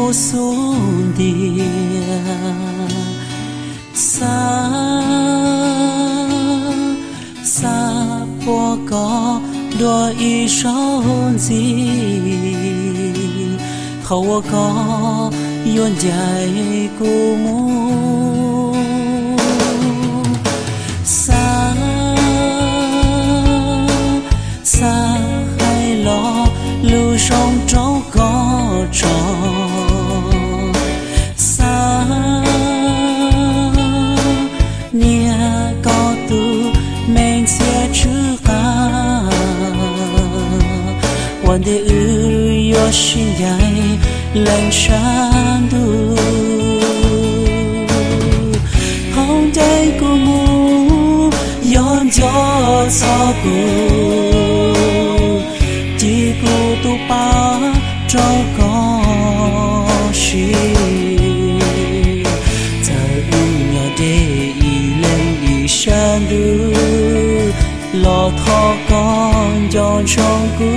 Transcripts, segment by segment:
vô xuống địa xa xa bỏ có đôi ý sống gì khâu có yon dài của mu xa xa hay lo lưu trong trâu có trò xa nia có tu men xe chữ caวันเดือยอชินใหญ่แหล่งฉันดูห้องใจกูมูย้อนจอซอกูจีกูตุปาเจ้าก็ชีจะอุ่นยอเดอีเล่งอีฉันดูหลอทอก่อนย้อนชงกู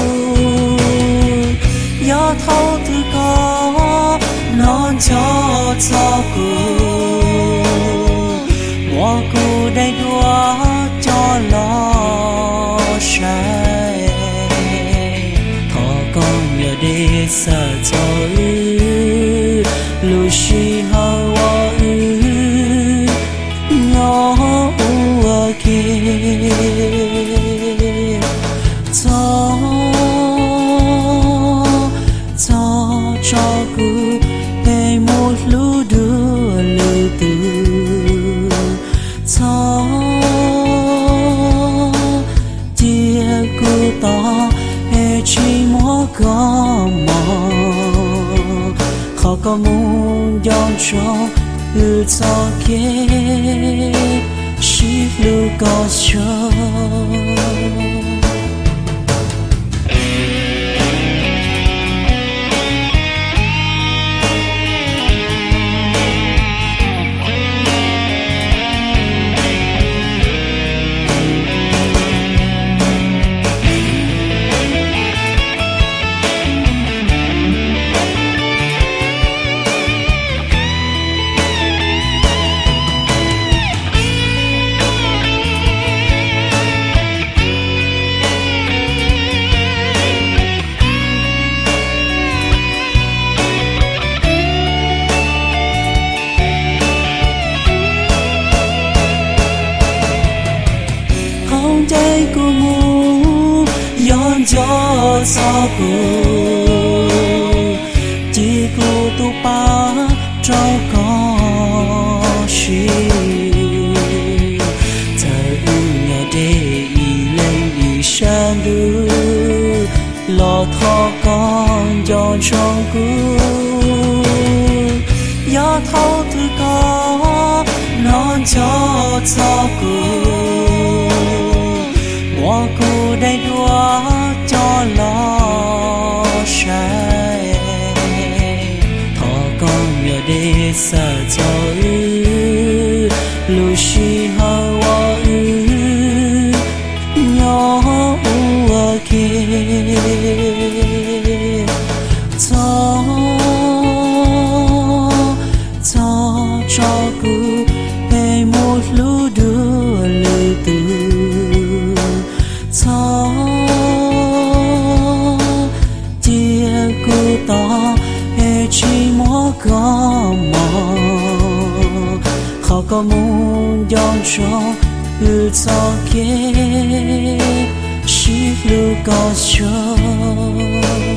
ยอเท่าถือก็นอนจอจอกูว่ากูได้ดัวจอลอใช้ทอก่อนอย่าได้สะจอลูชีฮาวางอโอเคchoกูให้หมดรู้ดูลือตื่นท้อเจียกูต่อให้ชีมัวก็มองเขาก็มุ่งย้อนชอบลือต่อเก็บชีลูกก็ชอบใจกูมูย้อนจอซอกูจีกูตุปาเจ้าก็ชีจะอุ่นยาเดอีเล่งอีฉันดูหลอทอก่อนย้อนชงกูยอเท่าถือก็นอนจอซอกูว่ากูได้ดัวจอลอใช้ทอก่อนอย่าได้สะจอลูชีฮาวายอโอเคจอจอกูให้หมดรู้ดูลือตื่นท้อเจียกูต่อให้ชีมัวก็มองเขาก็มุ่งย้อนชอบลือต่อเก็บชีลูกก็ชอบ